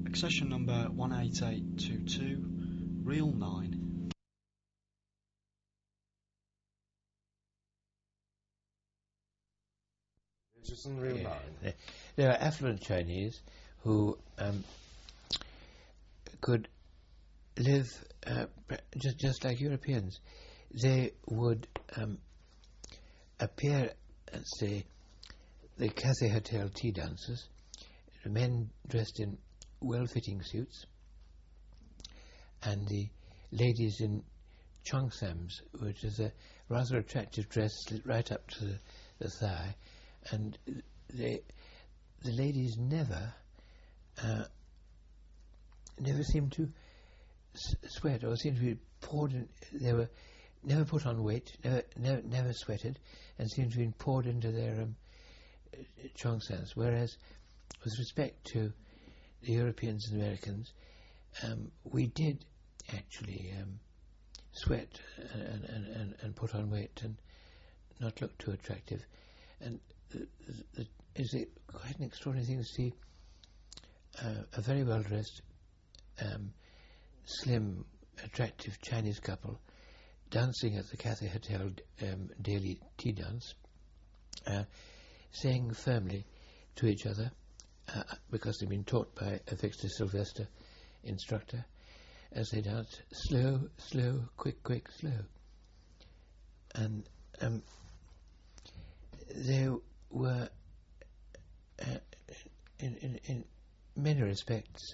Accession number 18822, reel 9. Just on reel 9. There are affluent Chinese who could live just like Europeans. They would appear at, say, the Cathay Hotel tea dances, men dressed in well-fitting suits, and the ladies in cheongsams, which is a rather attractive dress slit right up to the thigh, and the ladies never seemed to sweat or seemed to be poured in. They were never put on weight, never sweated, and seemed to be poured into their cheongsams. Whereas, with respect to the Europeans and Americans, we did actually sweat and put on weight and not look too attractive. And is it quite an extraordinary thing to see a very well-dressed, slim, attractive Chinese couple dancing at the Cathay Hotel daily tea dance, saying firmly to each other, because they've been taught by a Victor Sylvester instructor, as they dance, slow, slow, quick, quick, slow. And they were, in many respects,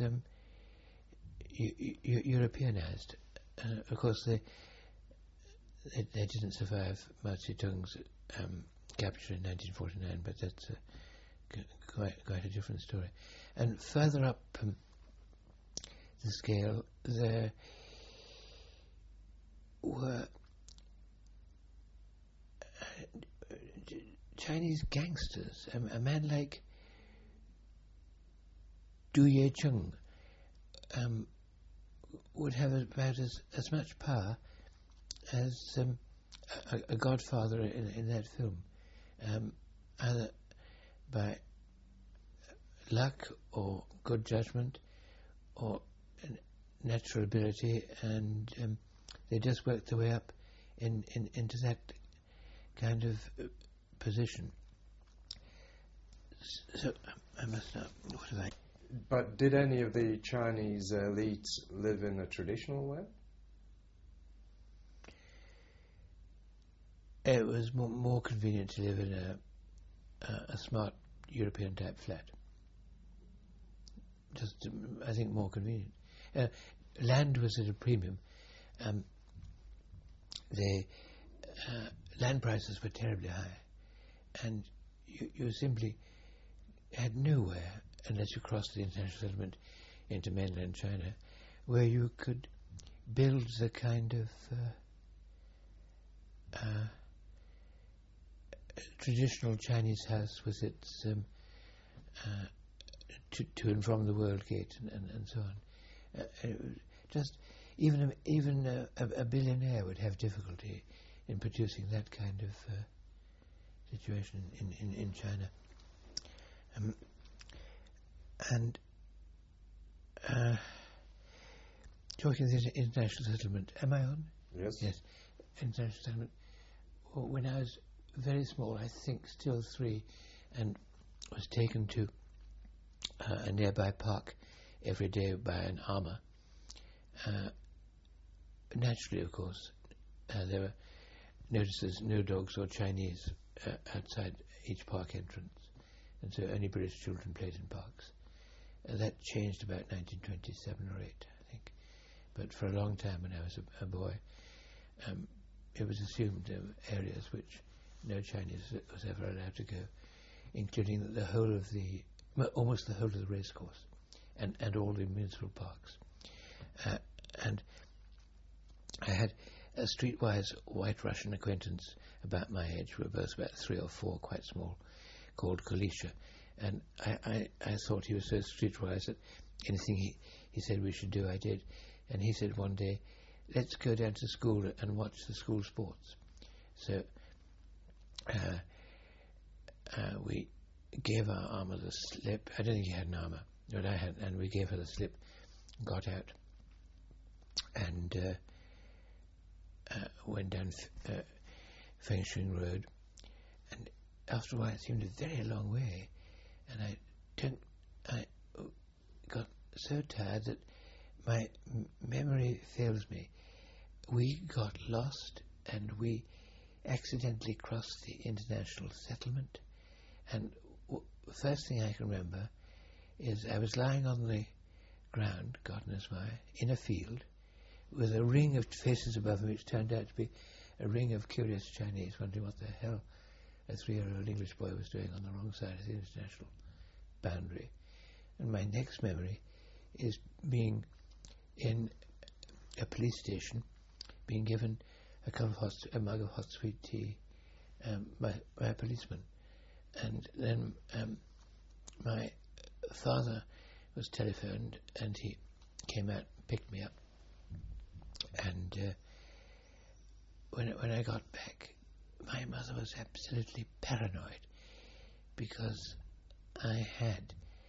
Europeanized. Of course, they didn't survive Mao Zedong's capture in 1949, but that's quite a different story. And further up the scale, there were Chinese gangsters. A man like Du Yecheng would have about as much power as a godfather in that film, either by luck or good judgment or natural ability, and they just worked their way up into that kind of position. So I must know, what have I... But did any of the Chinese elites live in a traditional way? It was more convenient to live in a smart European type flat. Just, I think, more convenient. Land was at a premium. The land prices were terribly high, and you simply had nowhere, unless you crossed the international settlement into mainland China, where you could build the kind of traditional Chinese house with its to and from the World Gate and so on. Just even a billionaire would have difficulty in producing that kind of situation in China. And talking of the international settlement, am I on? Yes. Yes. International settlement. Well, when I was very small, I think still 3, and was taken to a nearby park every day by an armour. Naturally, of course, there were notices, no dogs or Chinese outside each park entrance, and so only British children played in parks. That changed about 1927 or 8, I think. But for a long time, when I was a boy, it was assumed there were areas which no Chinese was ever allowed to go, including the whole of almost the whole of the racecourse, and all the municipal parks. And I had a streetwise white Russian acquaintance about my age, we were both about 3 or 4, quite small, called Kolisha. And I thought he was so streetwise that anything he said we should do, I did. And he said one day, let's go down to school and watch the school sports. So we gave our armour the slip. I don't think he had an armour. that I had, and we gave her the slip, got out, and went down Feng Shui Road, and after a while it seemed a very long way, and I got so tired that my memory fails me. We got lost, and we accidentally crossed the international settlement, and the first thing I can remember is I was lying on the ground, God knows why, in a field, with a ring of faces above me, which turned out to be a ring of curious Chinese, wondering what the hell a 3-year-old English boy was doing on the wrong side of the international boundary. And my next memory is being in a police station, being given a mug of hot sweet tea by a policeman. And then my father was telephoned, and he came out and picked me up. And when I got back, my mother was absolutely paranoid, because I had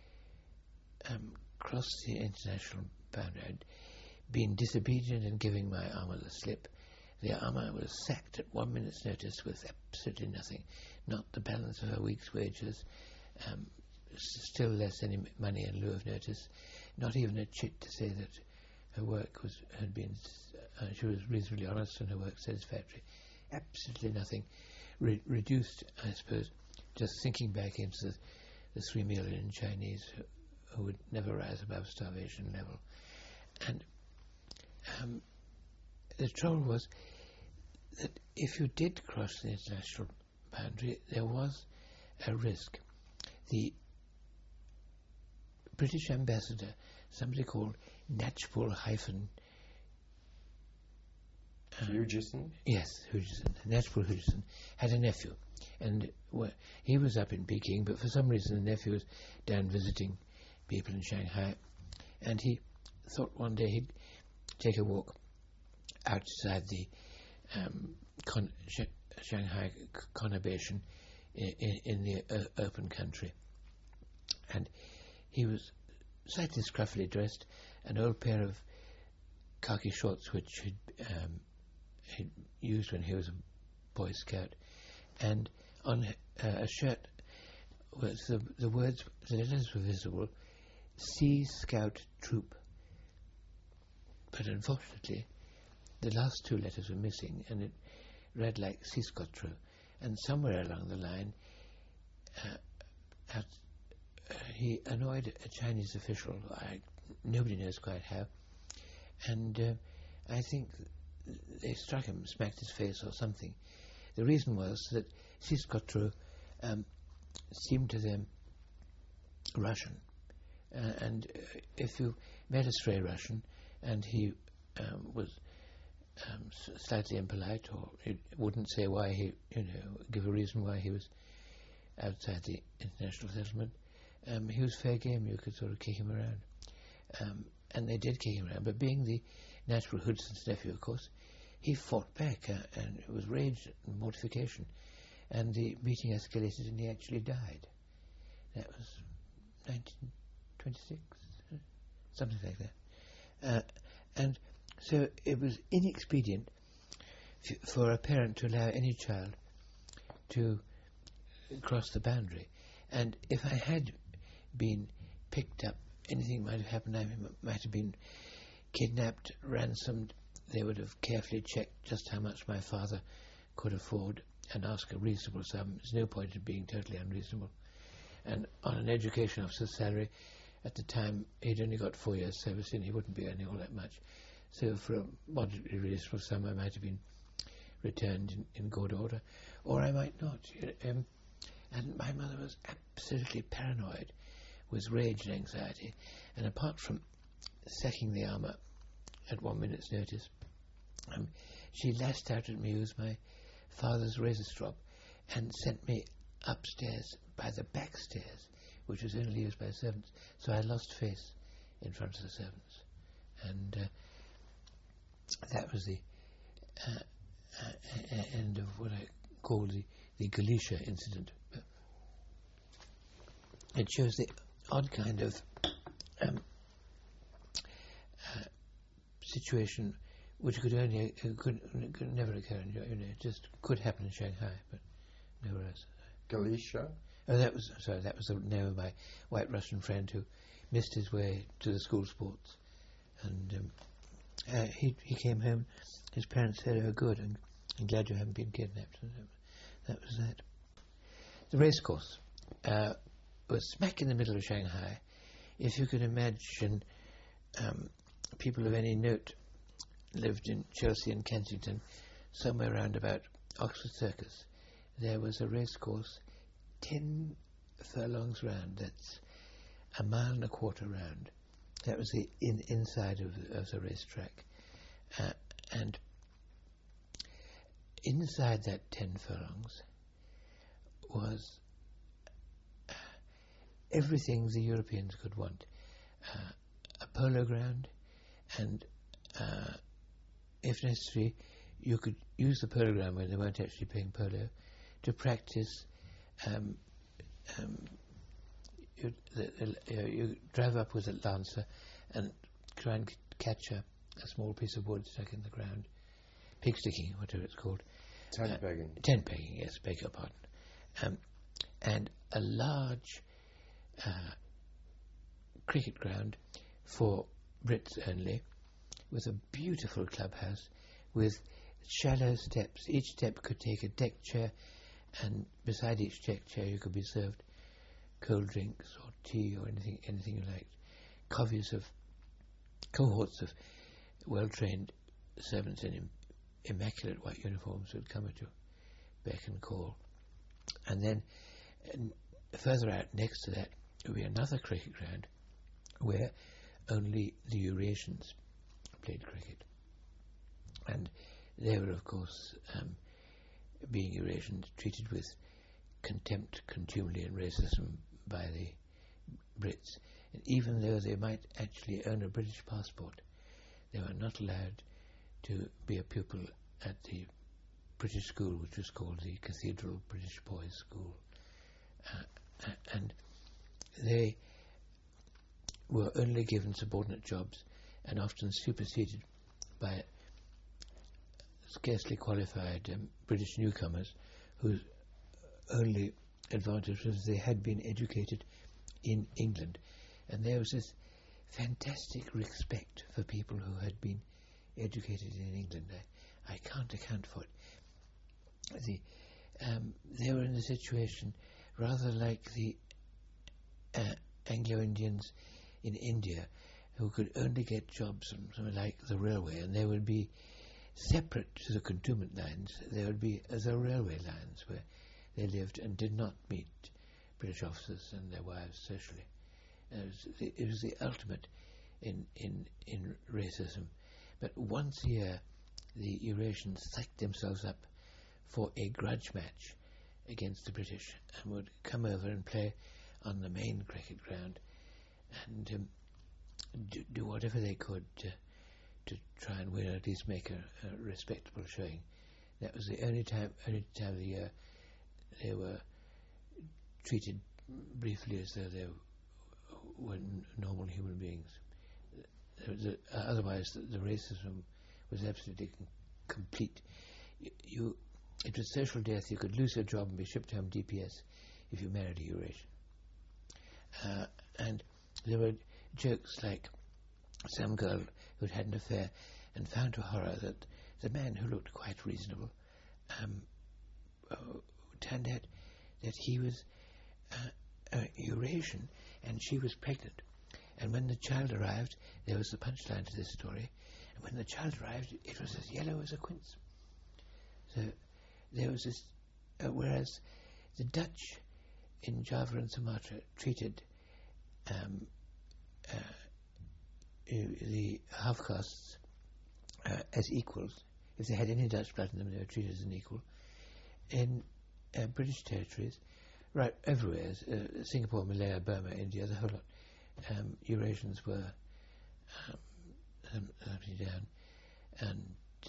crossed the international boundary. I'd been disobedient in giving my armour the slip. The armour was sacked at 1 minute's notice with absolutely nothing, not the balance of her week's wages, still less any money in lieu of notice, not even a chit to say that her work had been, she was reasonably honest and her work satisfactory. Absolutely nothing. Reduced, I suppose, just sinking back into the 3 million Chinese who would never rise above starvation level. And the trouble was that if you did cross the international boundary, there was a risk. The British ambassador, somebody called Knatchbull Hugison? Yes, Hugison. Knatchbull Hugison had a nephew, and he was up in Peking, but for some reason the nephew was down visiting people in Shanghai, and he thought one day he'd take a walk outside the Shanghai conurbation in the open country. And he was slightly scruffily dressed, an old pair of khaki shorts which he'd used when he was a Boy Scout, and on a shirt was the letters were visible, Sea Scout Troop. But unfortunately, the last 2 letters were missing, and it read like Siscotro. And somewhere along the line, he annoyed a Chinese official. Nobody knows quite how. And I think they struck him, smacked his face or something. The reason was that Siscotro seemed to them Russian. And if you met a stray Russian and he was slightly impolite, or he wouldn't say why give a reason why he was outside the international settlement, he was fair game. You could sort of kick him around. And they did kick him around, but being the Knatchbull Hudison's nephew, of course, he fought back, and it was rage and mortification, and the beating escalated, and he actually died. That was 1926, something like that. And so it was inexpedient for a parent to allow any child to cross the boundary. And if I had been picked up, anything might have happened. I might have been kidnapped, ransomed. They would have carefully checked just how much my father could afford and ask a reasonable sum. There's no point in being totally unreasonable. And on an education officer's salary, at the time, he'd only got 4 years service in, he wouldn't be earning all that much. So for a moderately reasonable sum, I might have been returned in good order, or I might not. And my mother was absolutely paranoid, with rage and anxiety. And apart from sacking the armour at 1 minute's notice, she lashed out at me with my father's razor strop and sent me upstairs by the back stairs, which was only used by servants. So I lost face in front of the servants. And that was the end of what I call the Galicia incident. It shows the odd kind of situation which could only could never occur in it just could happen in Shanghai, but nowhere else. Galicia? Oh, that was the name of my white Russian friend who missed his way to the school sports, and he came home. His parents said, "Oh, good, and I'm glad you haven't been kidnapped." And that was that. The racecourse was smack in the middle of Shanghai. If you could imagine, people of any note lived in Chelsea and Kensington, somewhere around about Oxford Circus. There was a racecourse 10 furlongs round. That's a mile and a quarter round. That was the inside of the racetrack. And inside that 10 furlongs was everything the Europeans could want. A polo ground, and if necessary, you could use the polo ground when they weren't actually playing polo to practice. You drive up with a lancer and try and catch a small piece of wood stuck in the ground. Pig sticking, whatever it's called. Tent pegging. Tent pegging, yes, beg your pardon. And a large cricket ground for Brits only, with a beautiful clubhouse with shallow steps. Each step could take a deck chair, and beside each deck chair you could be served cold drinks or tea or anything you liked. Cohorts of well-trained servants in immaculate white uniforms would come at your beck and call. And then further out next to that would be another cricket ground where only the Eurasians played cricket. And they were, of course, being Eurasians, treated with contempt, contumely and racism by the Brits. And even though they might actually own a British passport, they were not allowed to be a pupil at the British school, which was called the Cathedral British Boys' School. And they were only given subordinate jobs and often superseded by scarcely qualified British newcomers whose only advantage was they had been educated in England. And there was this fantastic respect for people who had been educated in England. I can't account for it. They were in a situation rather like the Anglo-Indians in India, who could only get jobs on something like the railway, and they would be separate to the cantonment lines. There would be the railway lines where they lived and did not meet British officers and their wives socially. It was the ultimate in racism. But once a year, the Eurasians psyched themselves up for a grudge match against the British and would come over and play on the main cricket ground and do whatever they could to try and win, or at least make a respectable showing. That was the only time of the year they were treated briefly as though they were normal human beings. Otherwise, the racism was absolutely complete. It was social death. You could lose your job and be shipped home DPS if you married a Eurasian. And there were jokes like some girl who'd had an affair and found to horror that the man who looked quite reasonable turned out that he was Eurasian and she was pregnant. And when the child arrived, there was the punchline to this story, and when the child arrived, it was as yellow as a quince. So there was this, whereas the Dutch in Java and Sumatra treated the half-castes as equals. If they had any Dutch blood in them, they were treated as an equal. In British territories, right everywhere, Singapore, Malaya, Burma, India, the whole lot, Eurasians were down, and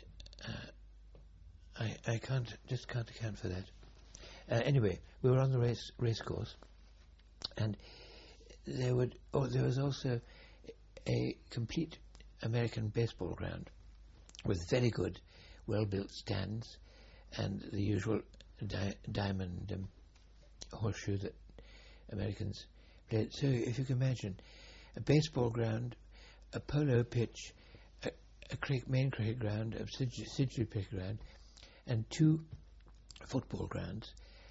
I can't account for that. Anyway, we were on the race course, and there was also a complete American baseball ground with very good, well-built stands and the usual diamond horseshoe that Americans played. So if you can imagine a baseball ground, a polo pitch, a main cricket ground, a Sidgley cricket ground, and two football grounds.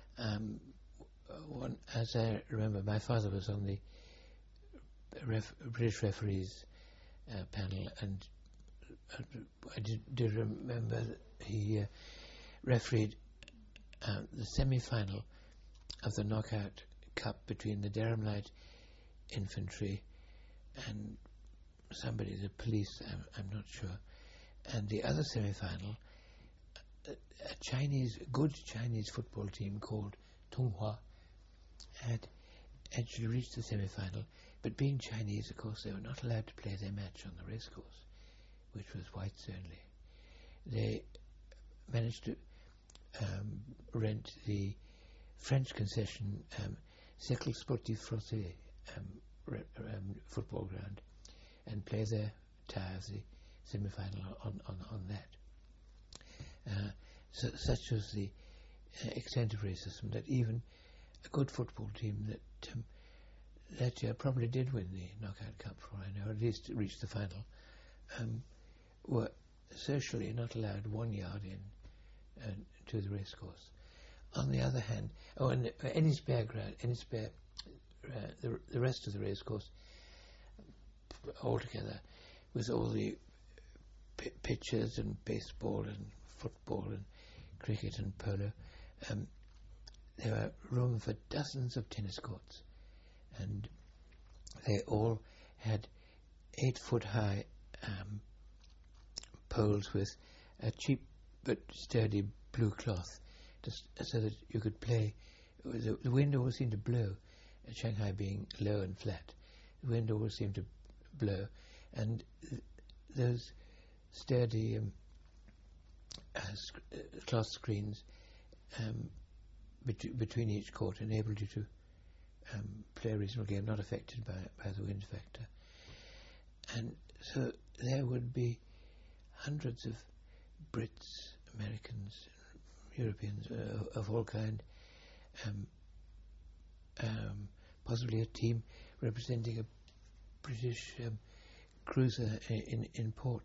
One, as I remember, my father was on the British referees panel, and I did remember that he refereed the semi-final of the Knockout Cup between the Durham Light Infantry and somebody, the police, I'm not sure, and the other semi-final, a good Chinese football team called Tonghua had actually reached the semi-final, but being Chinese, of course, they were not allowed to play their match on the racecourse, which was whites only. They managed to rent the French concession Cercle Sportif Français football ground and play their tie of the semi-final on that. So such was the extent of racism that even a good football team that year probably did win the Knockout Cup, for I know, at least reached the final, were socially not allowed 1 yard in to the racecourse. On the other hand, and any spare ground, the rest of the racecourse altogether, with all the pitches and baseball and football and cricket and polo, there were room for dozens of tennis courts, and they all had 8-foot high poles with a cheap but sturdy blue cloth, just so that you could play. The wind always seemed to blow, Shanghai being low and flat. The wind always seemed to blow, and those sturdy cloth screens between each court enabled you to play a reasonable game, not affected by the wind factor. And so there would be hundreds of Brits, Americans, Europeans of all kind, possibly a team representing a British cruiser in port,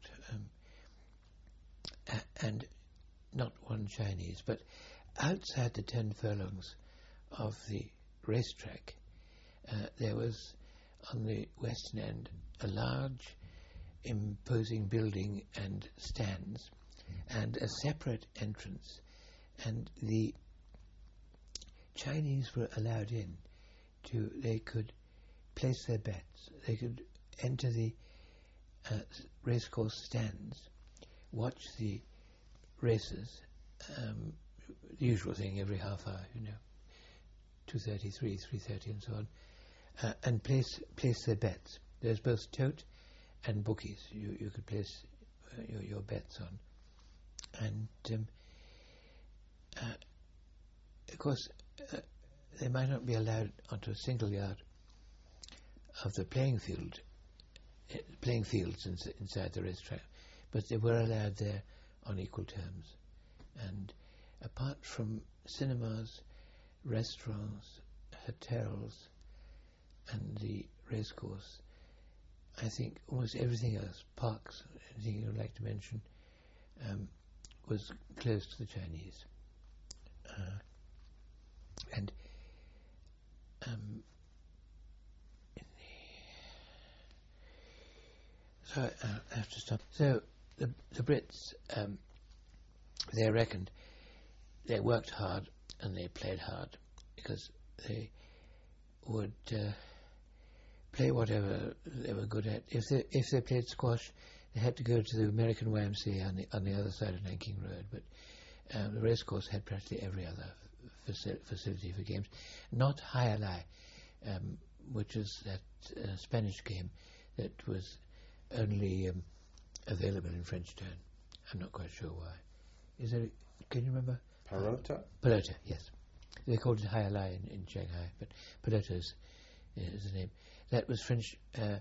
and not one Chinese. But outside the 10 furlongs of the racetrack, there was on the western end a large, imposing building and stands, and a separate entrance, and the Chinese were allowed in. They could place their bets. They could enter the racecourse stands, watch the races, the usual thing every half hour, 2:30, 3:30, and so on, and place their bets. There's both tote and bookies. You could place your bets on, and of course they might not be allowed onto a single yard of the playing fields inside the racetrack, but they were allowed there on equal terms. And apart from cinemas, restaurants, hotels, and the racecourse, I think almost everything else, parks, anything you would like to mention, was closed to the Chinese. And so I have to stop. So the Brits, they reckoned they worked hard and they played hard because they would play whatever they were good at. If they played squash, they had to go to the American YMCA on the other side of Nanking Road. But the racecourse had practically every other facility for games. Not Hai Alai, which is that Spanish game that was only available in French turn. I'm not quite sure why. Can you remember? Pelota? Pelota, yes. They called it Hai Alai in Shanghai, but Pelota is the name. that was French.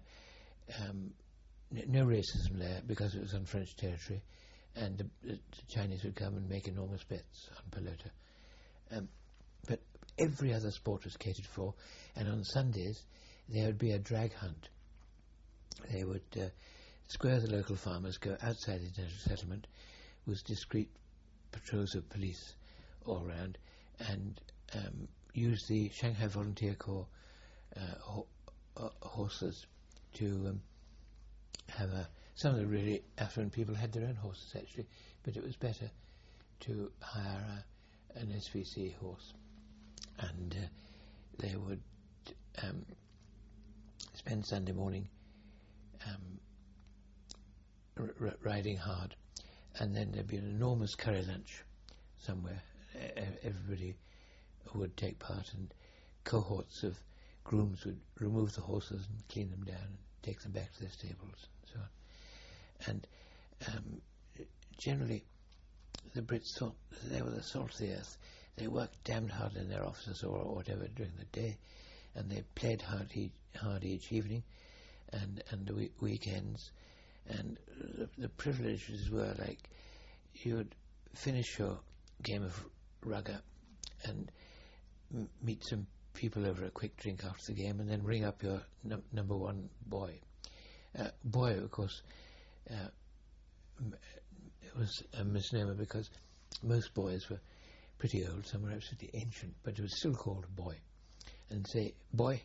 No racism there because it was on French territory, and the Chinese would come and make enormous bets on pelota. But every other sport was catered for, and on Sundays there would be a drag hunt. They would square the local farmers, go outside the international settlement with discreet patrols of police all around, and use the Shanghai Volunteer Corps horses to have some of the really affluent people had their own horses actually, but it was better to hire an SVC horse, and they would spend Sunday morning riding hard, and then there'd be an enormous curry lunch somewhere. Everybody would take part, and cohorts of grooms would remove the horses and clean them down and take them back to their stables and so on. And generally the Brits thought they were the salt of the earth. They worked damned hard in their offices or whatever during the day, and they played hard each evening and the weekends. And the privileges were like you would finish your game of rugger and meet some people over a quick drink after the game, and then ring up your number one boy. Boy, of course, it was a misnomer because most boys were pretty old, some were absolutely ancient, but it was still called a boy. And say, boy,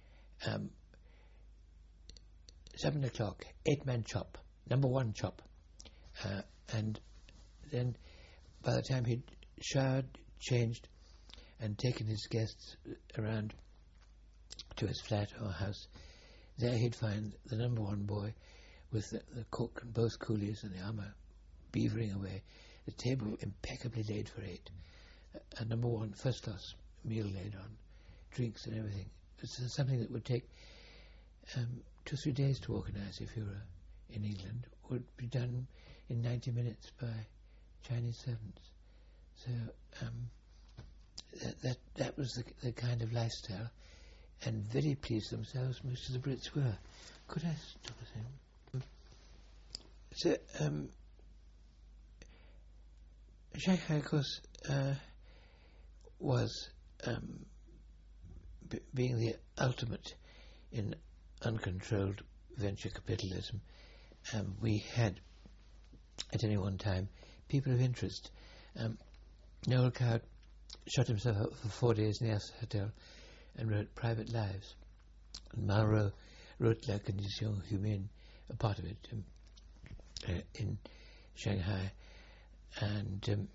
7 o'clock, 8-man chop, number one chop. And then by the time he'd showered, changed, and taken his guests around to his flat or house, there he'd find the number one boy with the cook and both coolies and the armour beavering away, the table impeccably laid for 8, a number one first-class meal laid on, drinks and everything. It's something that would take 2 or 3 days to organise if you were in England, would be done in 90 minutes by Chinese servants. So that was the kind of lifestyle, and very pleased themselves most of the Brits were. Could I stop a second? So Shanghai, of course, was being the ultimate in uncontrolled venture capitalism. We had, at any one time, people of interest. Noel Coward shut himself up for 4 days in the Astor Hotel and wrote Private Lives. And Malraux wrote La Condition Humaine, a part of it, in Shanghai. And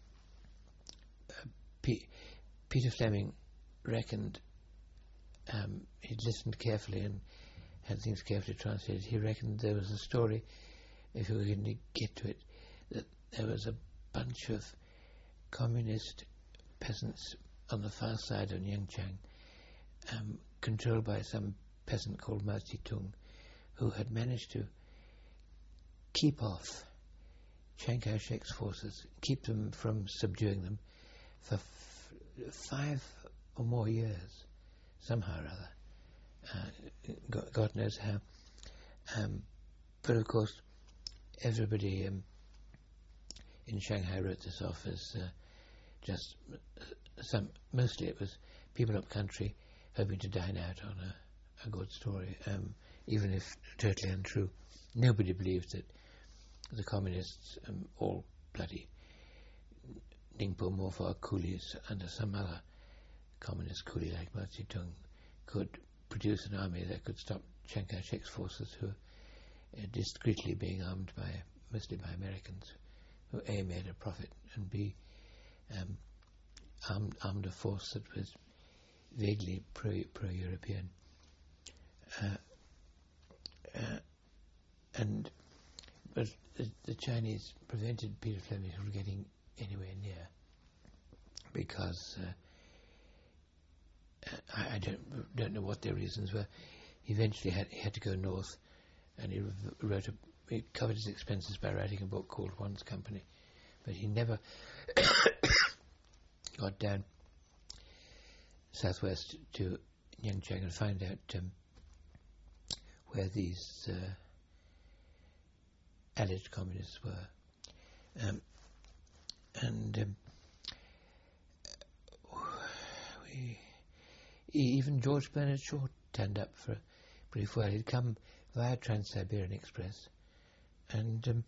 Peter Fleming reckoned, he'd listened carefully and had things carefully translated. He reckoned there was a story, if you were going to get to it, that there was a bunch of communist peasants on the far side of Nyanchang, controlled by some peasant called Mao Zedong, who had managed to keep off Chiang Kai-shek's forces, keep them from subduing them for 5 or more years, somehow or other. God knows how. But of course, everybody in Shanghai wrote this off as just mostly it was people up country hoping to dine out on a good story, even if totally untrue. Nobody believed that the communists, all bloody Ningpo Morphar coolies under some other communist coolie like Mao Zedong, could produce an army that could stop Chiang Kai-shek's forces, who were discreetly being armed mostly by Americans, who A, made a profit, and B, armed a force that was vaguely pro-European. But the Chinese prevented Peter Fleming from getting anywhere near, because I don't know what their reasons were. He eventually had to go north, and he covered his expenses by writing a book called One's Company, but he never got down southwest to Nyanchang and find out where these alleged communists were. Even George Bernard Shaw turned up for a brief while. He'd come via Trans-Siberian Express, and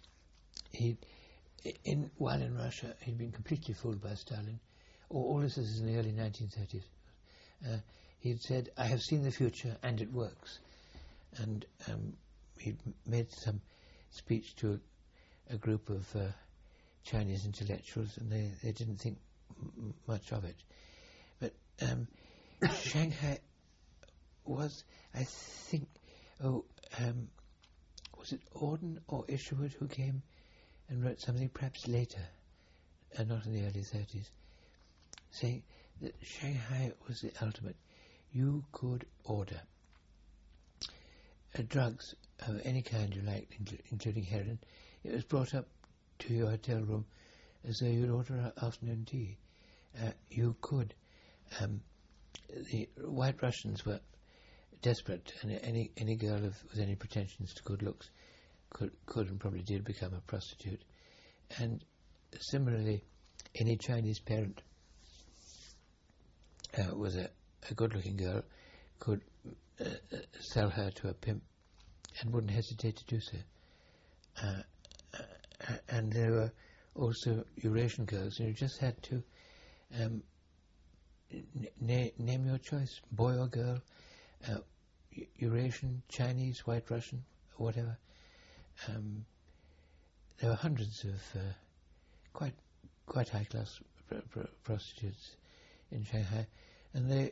while in Russia, he'd been completely fooled by Stalin. All this is in the early 1930s. He'd said, "I have seen the future, and it works." And he'd made some speech to a group of Chinese intellectuals, and they didn't think much of it. But Shanghai was, I think, was it Auden or Isherwood who came and wrote something perhaps later, not in the early 30s, saying that Shanghai was the ultimate. You could order drugs of any kind you liked, including heroin. It was brought up to your hotel room as though you'd order afternoon tea. You could. The White Russians were desperate, and any girl with any pretensions to good looks could and probably did become a prostitute. And similarly, any Chinese parent with a good-looking girl could sell her to a pimp and wouldn't hesitate to do so. And there were also Eurasian girls, and you just had to name your choice, boy or girl, Eurasian, Chinese, White Russian, whatever. There were hundreds of quite high-class prostitutes in Shanghai, and they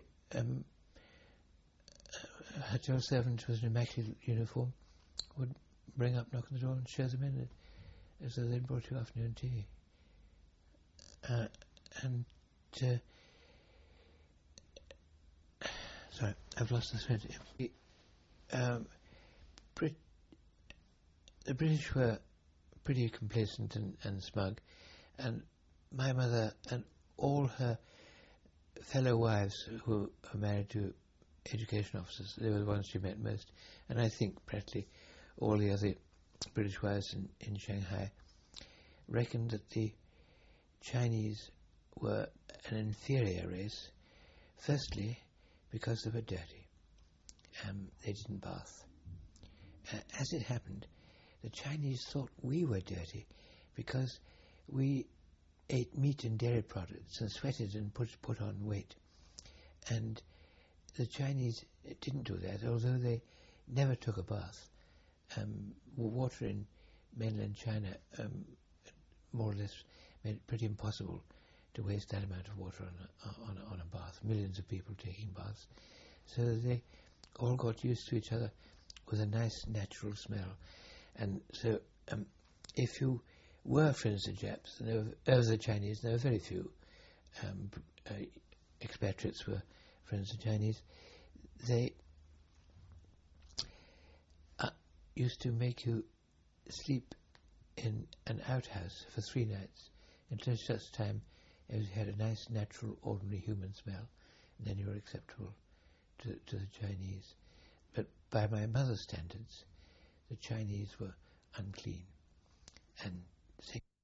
hotel servant was in immaculate uniform, would bring up, knock on the door, and show them in as though they'd brought you afternoon tea. Sorry, I've lost the thread. The British were pretty complacent and smug, and my mother and all her fellow wives who are married to education officers, they were the ones she met most, and I think practically all the other British wives in Shanghai reckoned that the Chinese were an inferior race, firstly because they were dirty. They didn't bath. As it happened, the Chinese thought we were dirty because we ate meat and dairy products and sweated and put on weight. And the Chinese didn't do that, although they never took a bath. Water in mainland China more or less made it pretty impossible to waste that amount of water on a bath. Millions of people taking baths. So they all got used to each other with a nice natural smell. And so if you were friends of the Japs, the Chinese, there were very few expatriates were friends of Chinese, they used to make you sleep in an outhouse for 3 nights until such time as you had a nice, natural, ordinary human smell, and then you were acceptable to the Chinese. But by my mother's standards, the Chinese were unclean and sick.